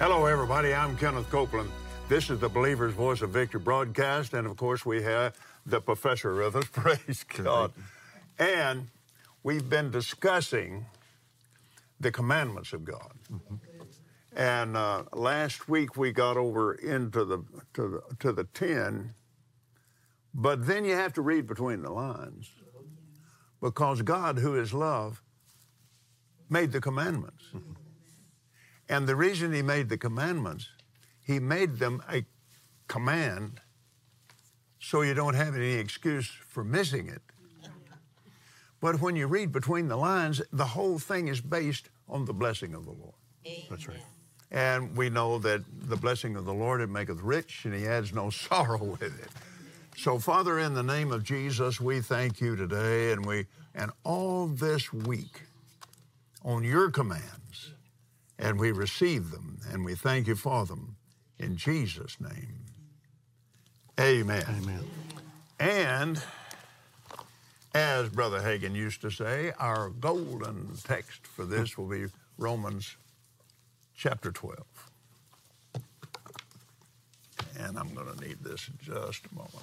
Hello, everybody. I'm Kenneth Copeland. This is the Believer's Voice of Victory broadcast, and of course, we have the professor with us. Praise God. And we've been discussing the commandments of God. And last week we got over into the 10, but then you have to read between the lines, because God, who is love, made the commandments. And the reason he made the commandments, he made them a command so you don't have any excuse for missing it. But when you read between the lines, the whole thing is based on the blessing of the Lord. Amen. That's right. And we know that the blessing of the Lord, it maketh rich, and he adds no sorrow with it. So, Father, in the name of Jesus, we thank you today, and all this week on your commands, and we receive them, and we thank you for them. In Jesus' name, amen. Amen. And as Brother Hagin used to say, our golden text for this will be Romans chapter 12. And I'm going to need this in just a moment.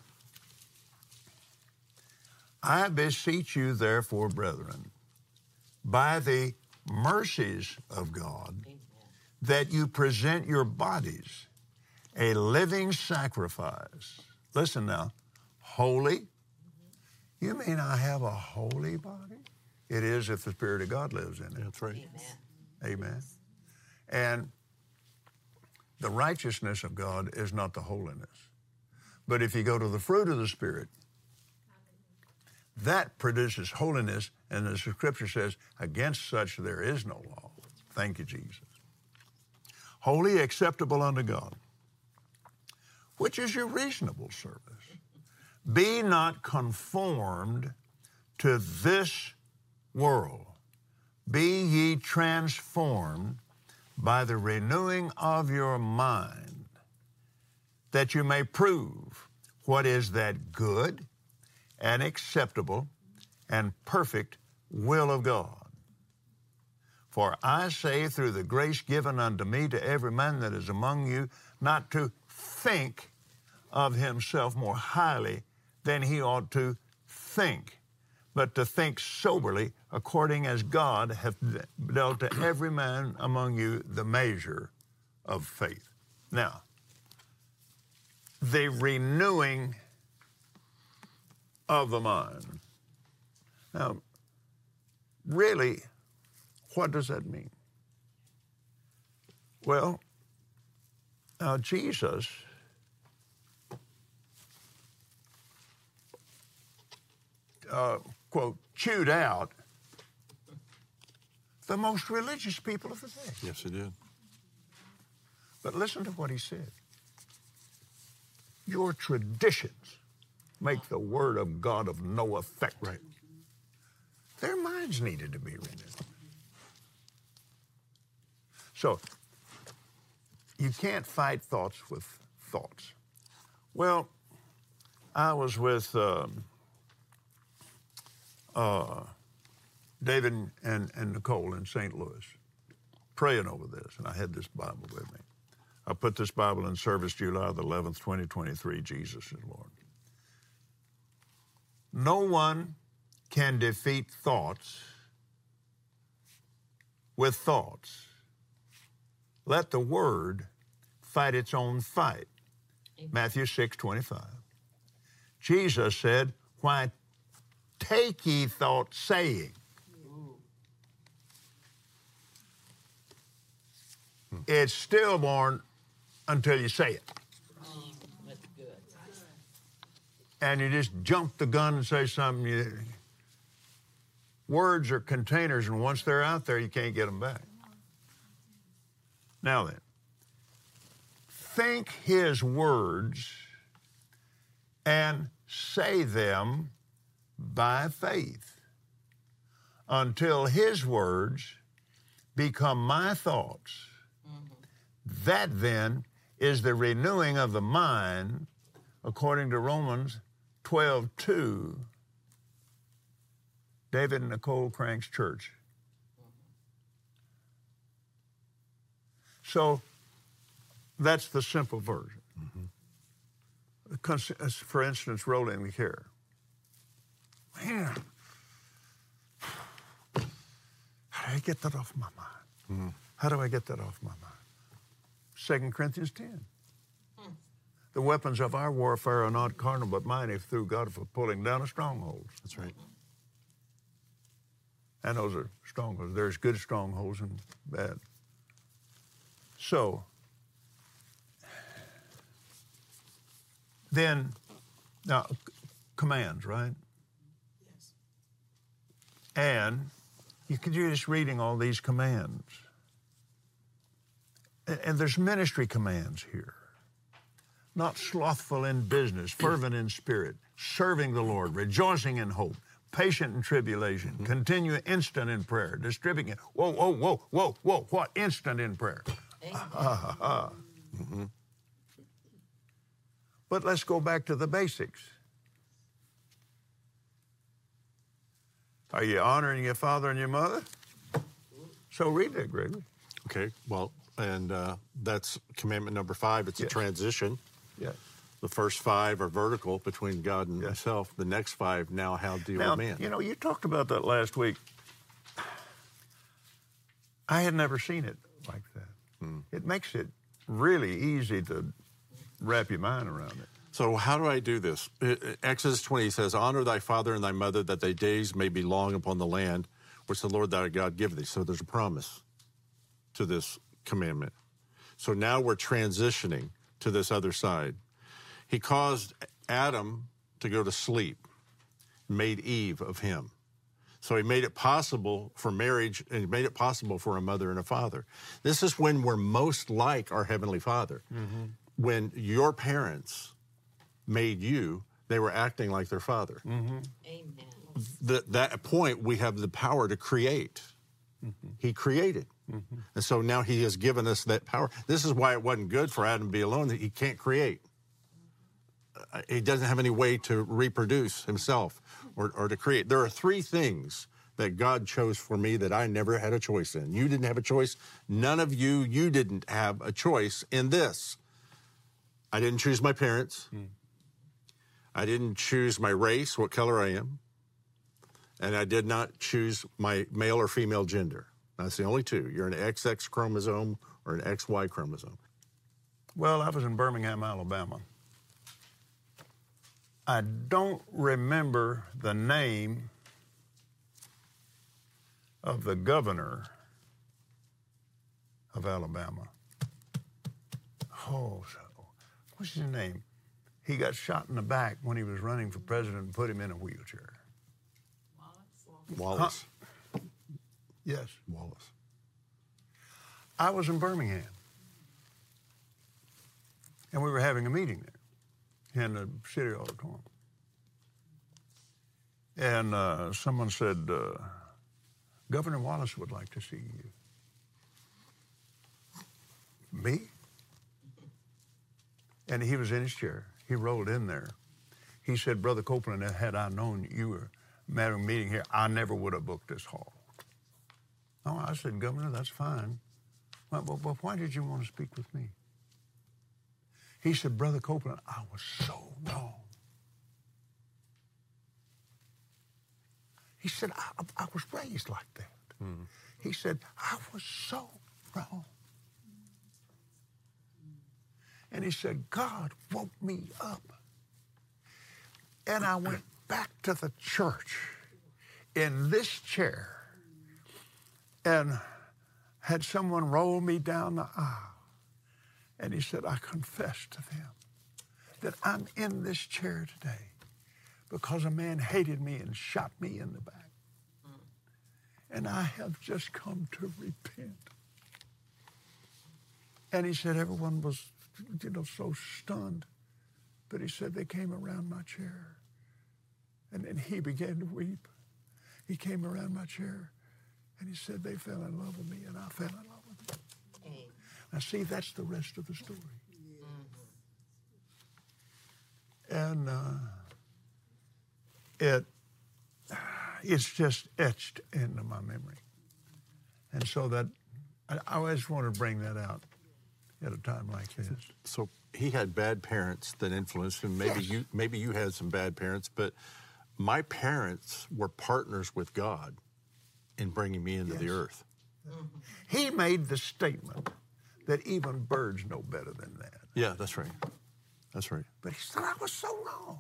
I beseech you, therefore, brethren, by the mercies of God, that you present your bodies a living sacrifice. Listen now, holy. You mean I have a holy body? It is if the Spirit of God lives in it. That's right. Amen. And the righteousness of God is not the holiness. But if you go to the fruit of the Spirit, that produces holiness, and as the Scripture says, against such there is no law. Thank you, Jesus. Holy, acceptable unto God, which is your reasonable service. Be not conformed to this world. Be ye transformed by the renewing of your mind, that you may prove what is that good and acceptable and perfect will of God. For I say, through the grace given unto me, to every man that is among you, not to think of himself more highly than he ought to think, but to think soberly, according as God hath dealt to every man among you the measure of faith. Now, the renewing of the mind. Now, really, what does that mean? Well, Jesus quote, chewed out the most religious people of the day. Yes, he did. But listen to what he said. Your traditions make the word of God of no effect. Right. Their minds needed to be renewed. So, you can't fight thoughts with thoughts. Well, I was with David and Nicole in St. Louis praying over this, and I had this Bible with me. I put this Bible in service July the 11th, 2023, Jesus is Lord. No one can defeat thoughts with thoughts. Let the word fight its own fight. Matthew 6:25. Jesus said, why take ye thought saying? It's stillborn until you say it. That's good. And you just jump the gun and say something. Words are containers, and once they're out there, you can't get them back. Now then, think his words and say them by faith until his words become my thoughts. That then is the renewing of the mind, according to Romans 12:2, David and Nicole Crank's church. So That's the simple version. For instance, rolling the care. Man, how do I get that off my mind? How do I get that off my mind? 2 Corinthians 10. The weapons of our warfare are not carnal, but mighty through God for pulling down of strongholds. That's right. And those are strongholds. There's good strongholds and bad. So, then, now, commands, right? Yes. And you're just reading all these commands. And there's ministry commands here. Not slothful in business, fervent in spirit, serving the Lord, rejoicing in hope, patient in tribulation, continue instant in prayer, distributing it. Whoa, whoa, whoa, whoa, whoa, what? Instant in prayer. But let's go back to the basics. Are you honoring your father and your mother? So read that, Gregory. Okay, well, and that's commandment number 5. It's a transition. Yeah. The first 5 are vertical between God and himself. The next 5 now how to deal with man. You know, you talked about that last week. I had never seen it like that. It makes it really easy to wrap your mind around it. So how do I do this? Exodus 20 says, honor thy father and thy mother, that thy days may be long upon the land which the Lord thy God giveth thee. So there's a promise to this commandment. So now we're transitioning to this other side. He caused Adam to go to sleep, made Eve of him. So he made it possible for marriage, and he made it possible for a mother and a father. This is when we're most like our Heavenly Father. When your parents made you, they were acting like their father. Amen. That point, we have the power to create. He created. And so now he has given us that power. This is why it wasn't good for Adam to be alone. He can't create. He doesn't have any way to reproduce himself or to create. There are 3 things that God chose for me that I never had a choice in. You didn't have a choice. None of you didn't have a choice in this. I didn't choose my parents. I didn't choose my race, what color I am. And I did not choose my male or female gender. That's the only 2. You're an XX chromosome or an XY chromosome. Well, I was in Birmingham, Alabama. I don't remember the name of the governor of Alabama. What's his name? He got shot in the back when he was running for president and put him in a wheelchair. Wallace. Yes. Wallace. I was in Birmingham, and we were having a meeting there in the city auditorium. And someone said, Governor Wallace would like to see you. Me? And he was in his chair. He rolled in there. He said, Brother Copeland, had I known you were having a meeting here, I never would have booked this hall. Oh, I said, Governor, that's fine. Well, why did you want to speak with me? He said, Brother Copeland, I was so wrong. He said, I was raised like that. He said, I was so wrong. And he said, God woke me up. And I went back to the church in this chair and had someone roll me down the aisle. And he said, I confess to them that I'm in this chair today because a man hated me and shot me in the back. And I have just come to repent. And he said, everyone was, so stunned. But he said, they came around my chair. And then he began to weep. He came around my chair, and he said, they fell in love with me, and I fell in love with them. Now, see, that's the rest of the story. And it's just etched into my memory. And so that, I always want to bring that out. at a time like this. So he had bad parents that influenced him. Maybe you had some bad parents, but my parents were partners with God in bringing me into the earth. He made the statement that even birds know better than that. Yeah, that's right. That's right. But he said, I was so wrong.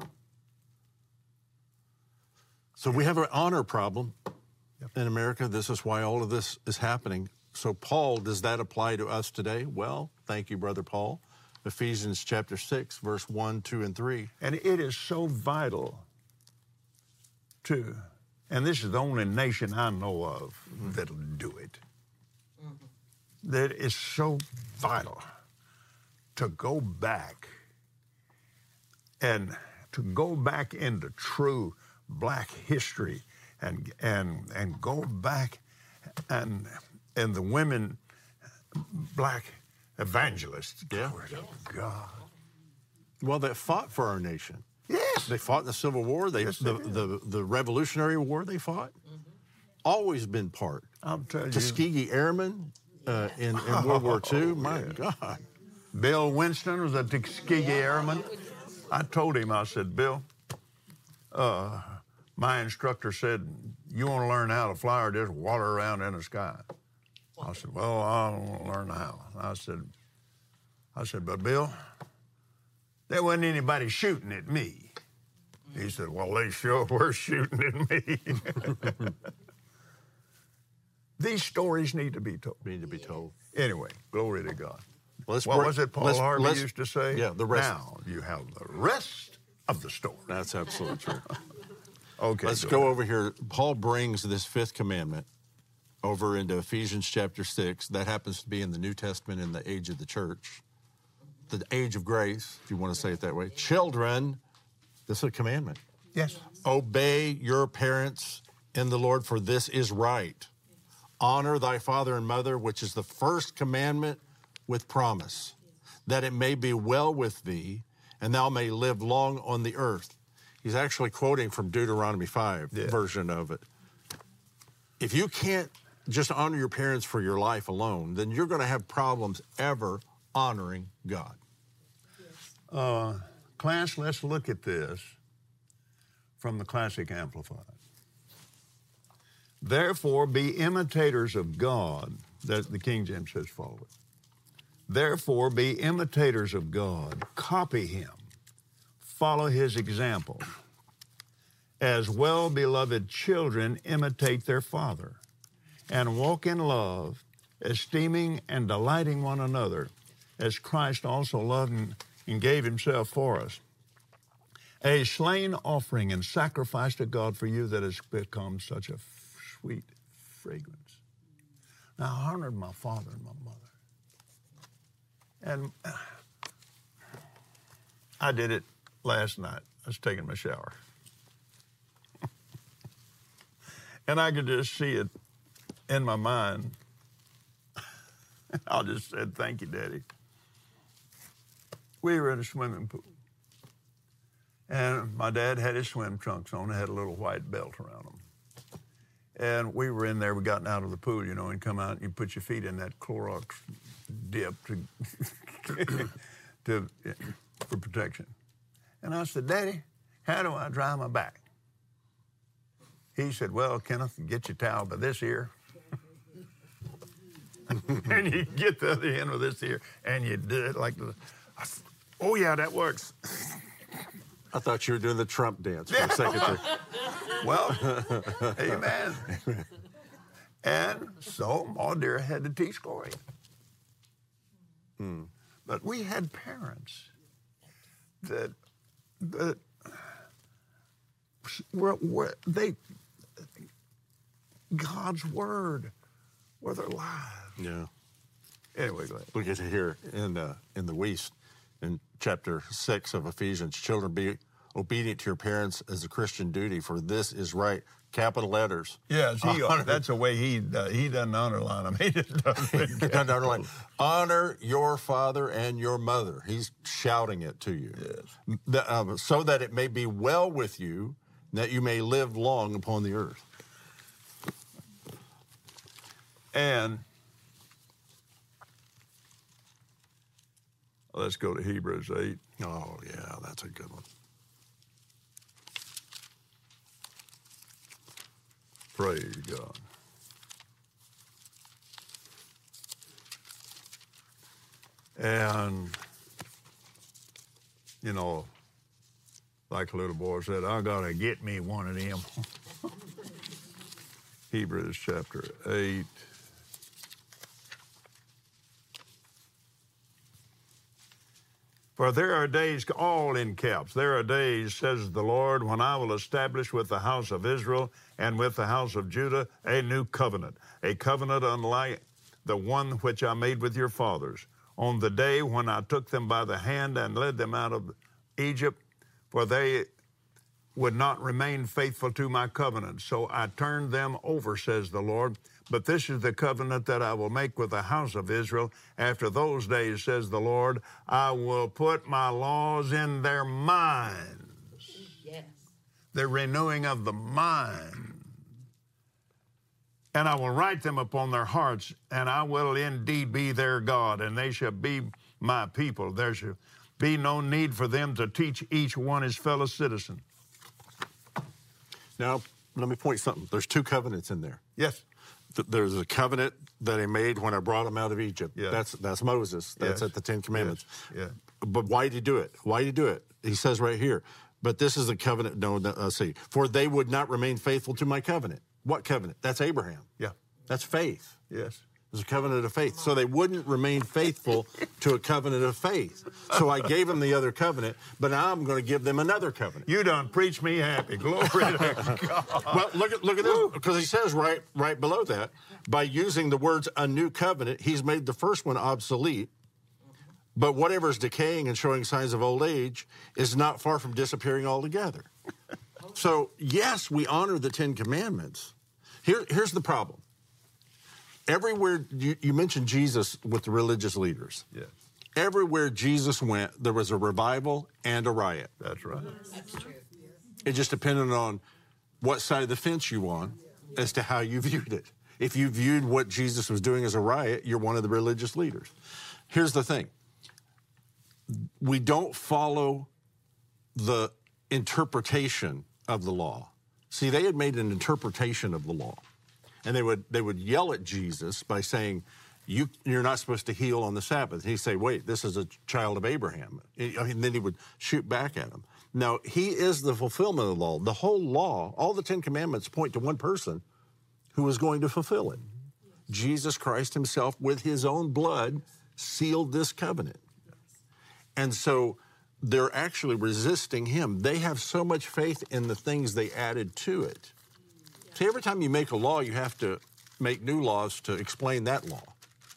So we have an honor problem in America. This is why all of this is happening. So Paul, does that apply to us today? Well, thank you, Brother Paul. Ephesians chapter 6, verse 1, 2, and 3. And it is so vital to, and this is the only nation I know of that'll do it, that is so vital to go back and to go back into true black history and go back and the women, black evangelists. Yeah. Glory to God. Well, they fought for our nation. Yes. They fought in the Civil War. Yes, they did. The Revolutionary War they fought. Always been part. I'm telling you. Tuskegee Airmen in World War II. My God. Bill Winston was a Tuskegee Airman. I told him, I said, Bill, my instructor said, you want to learn how to fly or just water around in the sky? I said, well, I don't want to learn how. I said, but Bill, there wasn't anybody shooting at me. He said, well, they sure were shooting at me. These stories need to be told. Need to be told. Anyway, glory to God. What was it Paul Harvey used to say? Yeah, the rest. Now you have the rest of the story. That's absolutely true. Okay. Let's go over here. Paul brings this fifth commandment over into Ephesians chapter 6. That happens to be in the New Testament in the age of the church. The age of grace, if you want to say it that way. Children, this is a commandment. Yes. Obey your parents in the Lord, for this is right. Honor thy father and mother, which is the first commandment with promise, that it may be well with thee, and thou may live long on the earth. He's actually quoting from Deuteronomy 5 version of it. If you can't just honor your parents for your life alone, then you're going to have problems ever honoring God. Class, let's look at this from the Classic Amplified. Therefore, be imitators of God. That the King James says, follow it. Therefore, be imitators of God. Copy him. Follow his example. As well-beloved children imitate their father, and walk in love, esteeming and delighting one another, as Christ also loved and gave himself for us, a slain offering and sacrifice to God for you that has become such a sweet fragrance. Now, I honored my father and my mother. And I did it last night. I was taking my shower. And I could just see it in my mind. I just said, thank you, Daddy. We were in a swimming pool. And my dad had his swim trunks on. They had a little white belt around them. And we were in there. We gotten out of the pool, you know, and come out and you put your feet in that Clorox dip for protection. And I said, Daddy, how do I dry my back? He said, well, Kenneth, get your towel by this ear. And you get the other end with this ear, and you do it like the, oh, yeah, that works. I thought you were doing the Trump dance for a second there. Well, amen. And so Ma dear had to teach Gloria. But we had parents that were God's word were their lives. Yeah. Anyway, go ahead. We get to hear in the West, in chapter 6 of Ephesians, children, be obedient to your parents as a Christian duty, for this is right. Capital letters. Yes, that's the way he doesn't underline them. He just doesn't. Doesn't underline. Honor your father and your mother. He's shouting it to you. Yes. So that it may be well with you, that you may live long upon the earth. And Let's go to Hebrews 8. Oh, yeah, that's a good one. Praise God. And, you know, like a little boy said, I got to get me one of them. Hebrews chapter 8. For there are days, all in caps, there are days, says the Lord, when I will establish with the house of Israel and with the house of Judah a new covenant, a covenant unlike the one which I made with your fathers, on the day when I took them by the hand and led them out of Egypt, for they would not remain faithful to my covenant. So I turned them over, says the Lord. But this is the covenant that I will make with the house of Israel. After those days, says the Lord, I will put my laws in their minds. Yes. The renewing of the mind. And I will write them upon their hearts, and I will indeed be their God, and they shall be my people. There shall be no need for them to teach each one his fellow citizen. Now, let me point something. There's two covenants in there. Yes. There's a covenant that he made when I brought him out of Egypt. Yes. That's Moses. That's Yes. at the Ten Commandments. Yes. But why did he do it? Why did he do it? He says right here, but this is the covenant. No, let's see. For they would not remain faithful to my covenant. What covenant? That's Abraham. Yeah. That's faith. Yes. It was a covenant of faith. So they wouldn't remain faithful to a covenant of faith. So I gave them the other covenant, but now I'm going to give them another covenant. You done preach me happy. Glory to God. Well, look at this, because he says right below that, by using the words a new covenant, he's made the first one obsolete. But whatever is decaying and showing signs of old age is not far from disappearing altogether. So, yes, we honor the Ten Commandments. Here's the problem. Everywhere, you mentioned Jesus with the religious leaders. Yes. Everywhere Jesus went, there was a revival and a riot. That's right. That's true. It just depended on what side of the fence you on as to how you viewed it. If you viewed what Jesus was doing as a riot, you're one of the religious leaders. Here's the thing. We don't follow the interpretation of the law. See, they had made an interpretation of the law. And they would yell at Jesus by saying, you're not supposed to heal on the Sabbath. He'd say, wait, this is a child of Abraham. And then he would shoot back at him. Now, he is the fulfillment of the law. The whole law, all the Ten Commandments point to one person who is going to fulfill it. Jesus Christ himself, with his own blood, sealed this covenant. And so they're actually resisting him. They have so much faith in the things they added to it. See, every time you make a law, you have to make new laws to explain that law.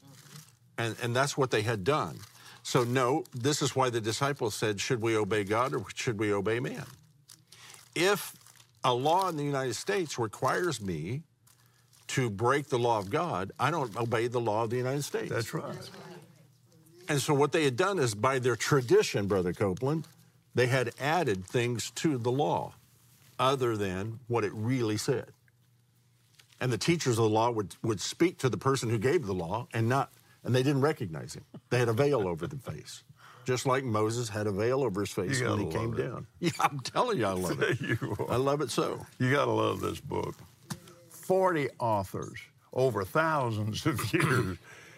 And that's what they had done. So, no, this is why the disciples said, should we obey God or should we obey man? If a law in the United States requires me to break the law of God, I don't obey the law of the United States. That's right. And so what they had done is, by their tradition, Brother Copeland, they had added things to the law other than what it really said. And the teachers of the law would speak to the person who gave the law and they didn't recognize him. They had a veil over their face, just like Moses had a veil over his face when he came down. Yeah, I'm telling you, I love it. I love it so. You got to love this book. 40 authors over thousands of years.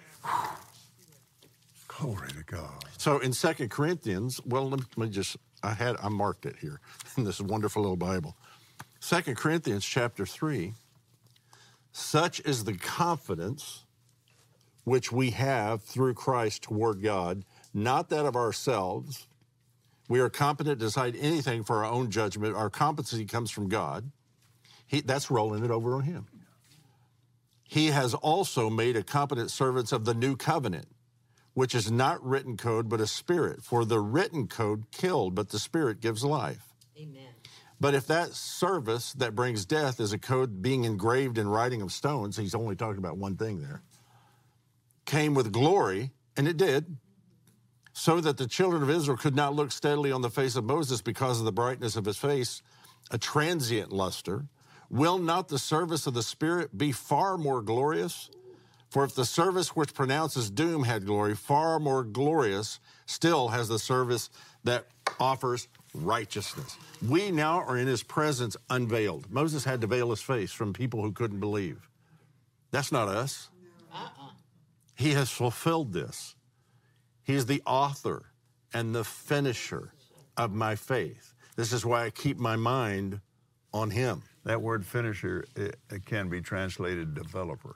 Glory to God. So in 2 Corinthians, well, let me just, I marked it here in this wonderful little Bible. 2 Corinthians chapter 3, such is the confidence which we have through Christ toward God, not that of ourselves. We are competent to decide anything for our own judgment. Our competency comes from God. That's rolling it over on him. He has also made a competent servants of the new covenant, which is not written code, but a spirit. For the written code killed, but the spirit gives life. Amen. But if that service that brings death is a code being engraved in writing of stones, he's only talking about one thing there, came with glory, and it did, so that the children of Israel could not look steadily on the face of Moses because of the brightness of his face, a transient luster, will not the service of the Spirit be far more glorious? For if the service which pronounces doom had glory, far more glorious still has the service that offers righteousness. We now are in his presence unveiled. Moses had to veil his face from people who couldn't believe. That's not us. He has fulfilled this. He is the author and the finisher of my faith. This is why I keep my mind on him. That word finisher, it can be translated developer.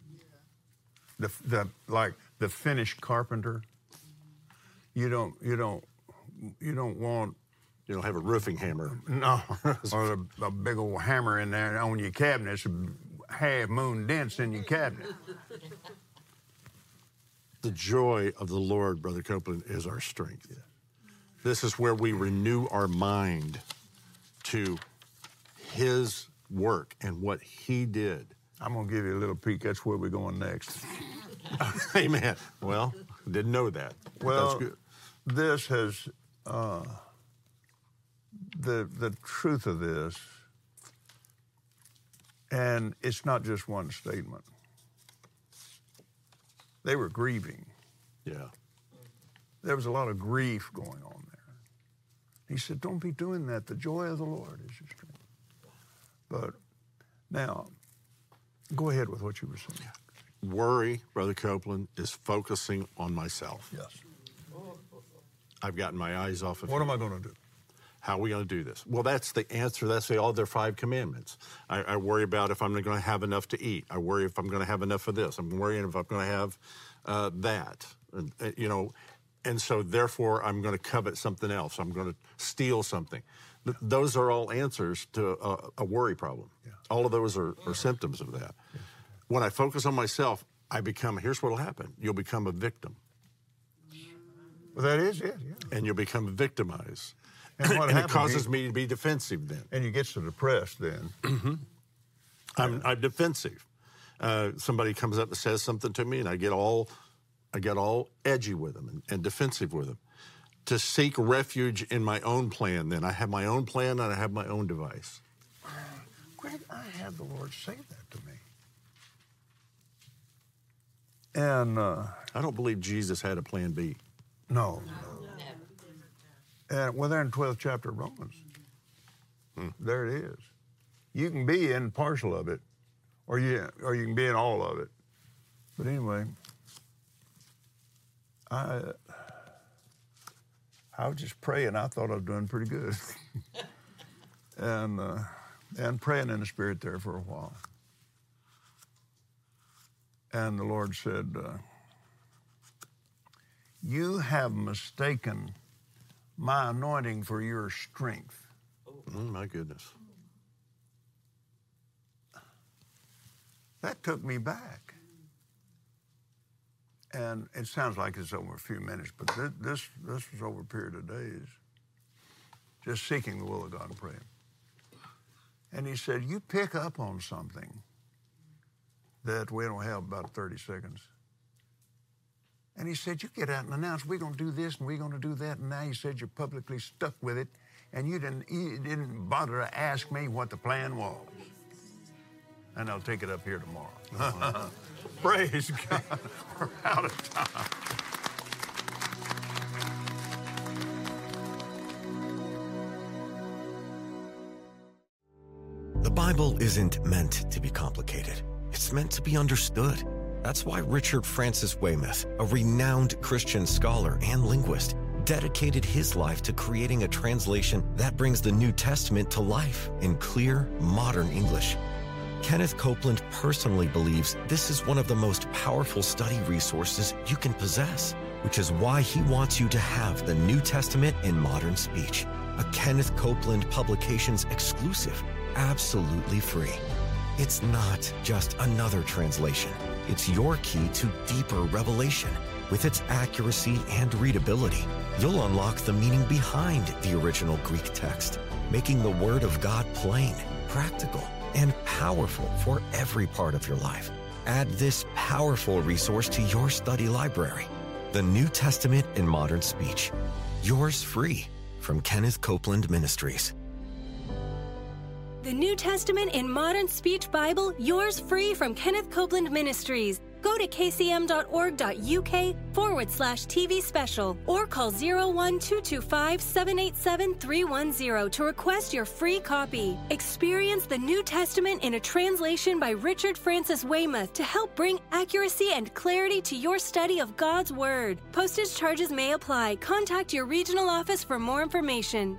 Like the finished carpenter. You don't want. You don't have a roofing hammer. No, or a big old hammer in there on your cabinet, half moon dents in your cabinet. The joy of the Lord, Brother Copeland, is our strength. Yeah. This is where we renew our mind to his work and what he did. I'm going to give you a little peek. That's where we're going next. Amen. Well, didn't know that. Well, that's good. This has, the truth of this, and it's not just one statement. They were grieving. Yeah. There was a lot of grief going on there. He said, don't be doing that. The joy of the Lord is your strength. But now, go ahead with what you were saying. Worry, Brother Copeland, is focusing on myself. Yes. I've gotten my eyes off of What him. am I going to do? How are we going to do this? Well, that's the answer. That's the other 5 commandments. I worry about if I'm going to have enough to eat. I worry if I'm going to have enough of this. I'm worrying if I'm going to have that. And so therefore I'm going to covet something else. I'm going to steal something. Those are all answers to a worry problem. Yeah. All of those are symptoms of that. Yeah. When I focus on myself, here's what will happen. You'll become a victim. Well, that is it, yeah. And you'll become victimized. And, what and it causes me to be defensive then. And you get so depressed then. Mm-hmm. I'm defensive. Somebody comes up and says something to me, and I get all edgy with them and defensive with them. To seek refuge in my own plan, then. I have my own plan, and I have my own device. Greg, I had the Lord say that to me. And I don't believe Jesus had a plan B. No. And well, there in the 12th chapter of Romans. There it is. You can be in partial of it, or you can be in all of it. But anyway, I was just praying. I thought I was doing pretty good, and praying in the Spirit there for a while. And the Lord said, "You have mistaken my anointing for your strength." Oh, my goodness. That took me back. And it sounds like it's over a few minutes, but this was over a period of days, just seeking the will of God and praying. And he said, you pick up on something that we don't have about 30 seconds. And he said, you get out and announce, we're going to do this and we're going to do that. And now he said you're publicly stuck with it. And you didn't bother to ask me what the plan was. And I'll take it up here tomorrow. Praise God. We're out of time. The Bible isn't meant to be complicated. It's meant to be understood. That's why Richard Francis Weymouth, a renowned Christian scholar and linguist, dedicated his life to creating a translation that brings the New Testament to life in clear, modern English. Kenneth Copeland personally believes this is one of the most powerful study resources you can possess, which is why he wants you to have the New Testament in modern speech, a Kenneth Copeland Publications exclusive, absolutely free. It's not just another translation. It's your key to deeper revelation. With its accuracy and readability, you'll unlock the meaning behind the original Greek text, making the Word of God plain, practical, and powerful for every part of your life. Add this powerful resource to your study library, the New Testament in Modern Speech. Yours free from Kenneth Copeland Ministries. The New Testament in Modern Speech Bible, yours free from Kenneth Copeland Ministries. Go to kcm.org.uk/TV special or call 01-225-787-310 to request your free copy. Experience the New Testament in a translation by Richard Francis Weymouth to help bring accuracy and clarity to your study of God's Word. Postage charges may apply. Contact your regional office for more information.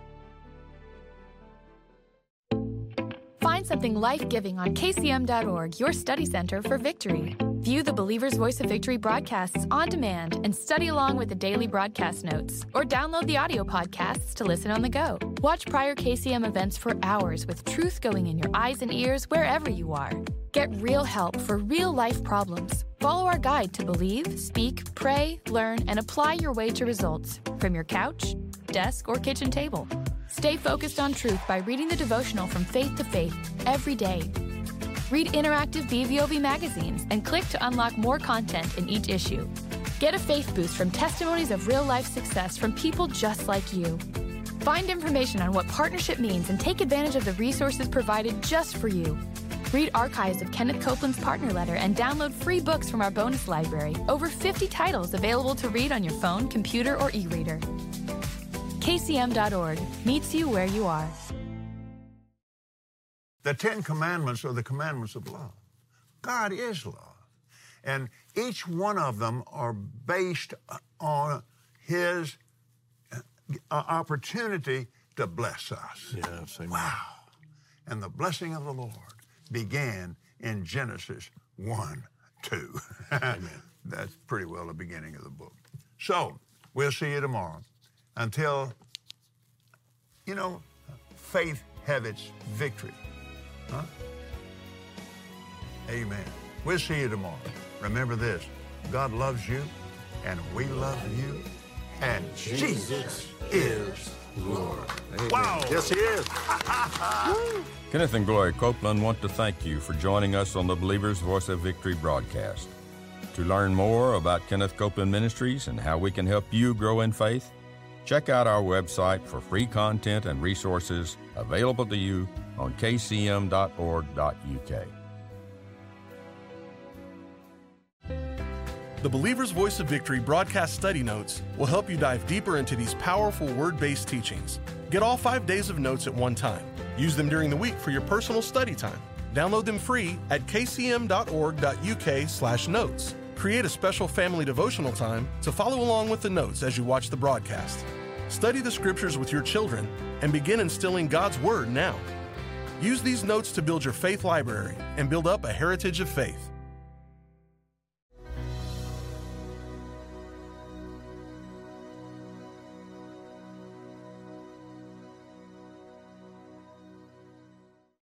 Find something life-giving on kcm.org, your study center for victory. View the Believer's Voice of Victory broadcasts on demand and study along with the daily broadcast notes, or download the audio podcasts to listen on the go. Watch prior KCM events for hours with truth going in your eyes and ears wherever you are. Get real help for real-life problems. Follow our guide to believe, speak, pray, learn, and apply your way to results from your couch, desk, or kitchen table. Stay focused on truth by reading the devotional From Faith to Faith every day. Read interactive BVOV magazines and click to unlock more content in each issue. Get a faith boost from testimonies of real-life success from people just like you. Find information on what partnership means and take advantage of the resources provided just for you. Read archives of Kenneth Copeland's partner letter and download free books from our bonus library. Over 50 titles available to read on your phone, computer, or e-reader. KCM.org meets you where you are. The 10 Commandments are the commandments of love. God is love. And each one of them are based on His opportunity to bless us. Yes, amen. Wow. And the blessing of the Lord began in Genesis 1:2. Amen. That's pretty well the beginning of the book. So, we'll see you tomorrow. Until, faith have its victory. Huh? Amen. We'll see you tomorrow. Remember this, God loves you, and we love you, and Jesus is Lord. Amen. Wow. Yes, He is. Kenneth and Gloria Copeland want to thank you for joining us on the Believer's Voice of Victory broadcast. To learn more about Kenneth Copeland Ministries and how we can help you grow in faith, check out our website for free content and resources available to you on kcm.org.uk. The Believer's Voice of Victory broadcast study notes will help you dive deeper into these powerful word-based teachings. Get all 5 days of notes at one time. Use them during the week for your personal study time. Download them free at kcm.org.uk/notes. Create a special family devotional time to follow along with the notes as you watch the broadcast. Study the scriptures with your children and begin instilling God's Word now. Use these notes to build your faith library and build up a heritage of faith.